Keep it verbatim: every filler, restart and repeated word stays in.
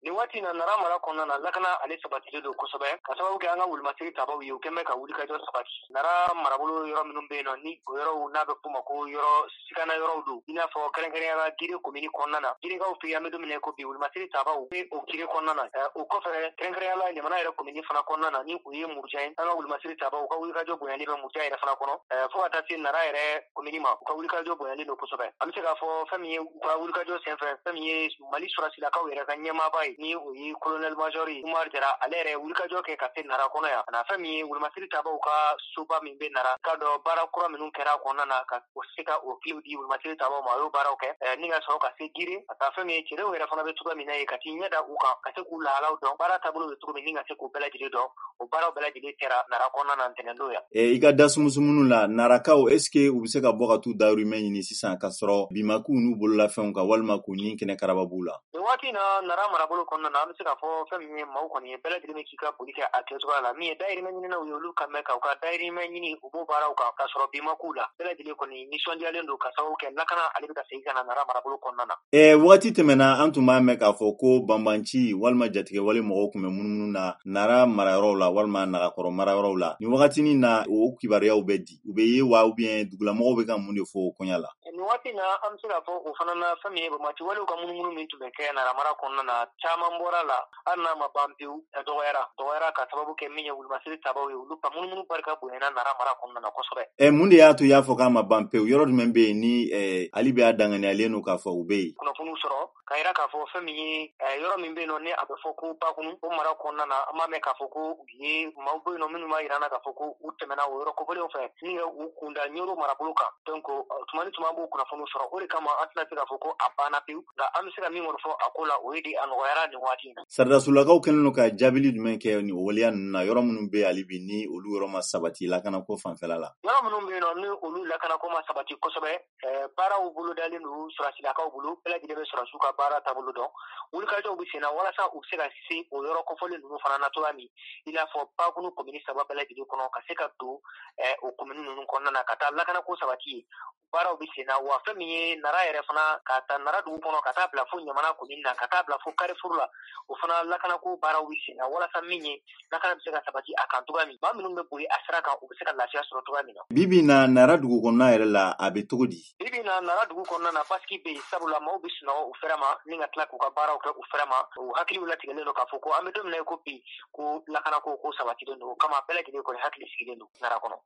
Ni waati na nara mara kɔnɔna na lakana ale sabatilen don kosɛbɛ ka sababu kɛ an ka wulumasiri tabaw ye u kɛn bɛ ka wuli ka jɔ sabati nara marabolo yɔrɔ minnu bɛ yen nɔ ni o yɔrɔw n'a bɛ f'o ma ko yɔrɔ sikana yɔrɔw don i n'a fɔ kɛrɛnkɛrɛnyala Gire komini kɔnɔna na Girekaw fɛ yen an bɛ don min na ko bi wulumasiri tabaw bɛ o Gire kɔnɔna na o kɔfɛ kɛrɛnkɛrɛnyala Ɲamana yɛrɛ komini fana kɔnɔna na ni o ye Muruja ye an ka wulumasiri tabaw u ka wuli ka jɔ bonyali bɛ Muruja yɛrɛ fana kɔnɔ fo ka taa se nara yɛrɛ komini ma u ka wuli ka jɔ bonyali don kosɛbɛ an bɛ se k'a fɔ fɛn min ye u ka wuli ka jɔ senfɛ fɛn min ye Mali sɔrɔsilakaw yɛrɛ ka ɲɛmaaba ye ni o ye colonel major Umar Jara ale yɛrɛ wuli ka jɔ kɛ ka se nara kɔnɔ yan ana fɛn min ye wulumasiri tabaw ka soba min bɛ nara ka dɔ baara kura minnu kɛra kɔnɔna na ka o se ka o kiw di wulumasiri tabaw ma o y'o baaraw kɛ ni ka sɔrɔ ka se Gire a taa fɛn min ye cɛdenw yɛrɛ fana bɛ cogo min na ye ka t'i ɲɛ da u kan ka se k'u lahalaw dɔn baara taabolo bɛ cogo min ni ka se k'u bɛɛ lajɛlen dɔn o baaraw bɛɛ lajɛlen kɛra nara kɔnɔna na ntɛnɛndon yan. I ka da sumusumunu la narakaw est ce que u bɛ se ka bɔ ka t'u dahirimɛ ɲini sisan ka sɔrɔ bimaku n'u bololafɛnw kan walima k'u ɲin kɛnɛ karaba b'u la. Nin waati na nara marabolo kɔnɔna na an bɛ se k'a fɔ fɛn min ye maaw kɔni ye bɛɛ lajɛlen bɛ k'i ka boli kɛ a kɛcogoya la min ye dahirimɛ ɲininaw ye olu kan mɛn ka u ka dahirimɛ ɲini u b'o baaraw kan ka sɔrɔ bimaku la bɛɛ lajɛlen kɔni nisɔndiyalen don ka sababu kɛ lakana ale bɛ ka segin ka na nara marabolo kɔnɔna na. Ɛ wagati tɛmɛna an tun b'a mɛn k'a fɔ ko banbanci walima jatigɛwale mɔgɔw tun bɛ munumunu na nara marayɔrɔw la walima nagakɔrɔ marayɔrɔw la nin wagatinin na o kibaruyaw bɛ di u bɛ ye wa ou bien dugulamɔgɔw bɛ ka mun de fɔ o koɲa la. Nin waati na an bɛ se k'a fɔ o fana na fɛn min ye banbanci walew ka munumunu min tun bɛ kɛ nara mara kɔnɔna na caman bɔra la hali n'a ma ban pewu dɔgɔyara dɔgɔyara ka sababu kɛ min ye wulumasiri tabaw ye olu ka munumunu barika bonyana nara mara kɔnɔna na kosɛbɛ. Ɛ mun de y'a to y'a fɔ k'a ma ban pewu yɔrɔ jumɛn bɛ yen ni hali bɛ a danganiyalen don k'a fɔ u bɛ yen. Kunnafoniw sɔrɔ ka yira k'a fɔ fɛn min ye yɔrɔ min bɛ yen nɔ ni a bɛ fɔ ko Bakunu o mara kɔnɔna na an b'a mɛn k'a fɔ ko u ye maaw bɛ yen nɔ minnu b'a yira k'a fɔ ko u tɛmɛna o yɔrɔ kɔfɛlenw fɛ ni ka u kunda Ɲoro marabolo kan donc tuma ni tuma b'o kunnafoniw sɔrɔ o de kama an tɛna se k'a fɔ ko a banna pewu nka an bɛ se ka min kɔni fɔ a ko la o ye de a nɔgɔyara nin waati in na. Saridasolakaw kɛlen don ka jaabili jumɛn kɛ nin waleya ninnu na yɔrɔ minnu bɛ hali bi ni olu yɔrɔ ma sabati lakanako fanfɛla la. Yɔrɔ minnu bɛ yen nɔ ni olu lakanako ma sabati kosɛbɛ baaraw bolo dalen don sɔrɔsilakaw bolo bɛɛ lajɛlen bɛ sɔrɔsiw ka baara taabolo dɔn wulikajɔw bɛ sen na walasa u bɛ se ka se o yɔrɔ kɔfɔlen ninnu fana na cogoya min i n'a fɔ Bakunu komini saba bɛɛ lajɛlen kɔnɔ ka se ka don o komini ninnu kɔnɔna na ka taa lakanako sabati ye baaraw bɛ sen na wa fɛn min ye nara yɛrɛ fana ka taa nara dugu kɔnɔ ka taa bila fo Ɲamana komini na ka taa bila fo Carrefour la o fana lakanako baaraw bɛ sen na walasa min ye lakana bɛ se ka sabati a kan cogoya min maa minnu bɛ boli a sira kan u bɛ se ka lafiya sɔrɔ cogoya min na. Bibi na nara dugu kɔnɔna yɛrɛ la a bɛ cogo di? Bibi na nara dugu kɔnɔna na basiki bɛ yen sabula maaw bɛ sunɔgɔ u fɛrɛ ma ni ka tila k'u ka baaraw kɛ u fɛrɛ ma u hakiliw latigɛlen don k'a fɔ ko an bɛ don min na ko bi ko lakanako ko sabatilen don o kama bɛɛ lajɛlen kɔni hakili sigilen don nara kɔnɔ.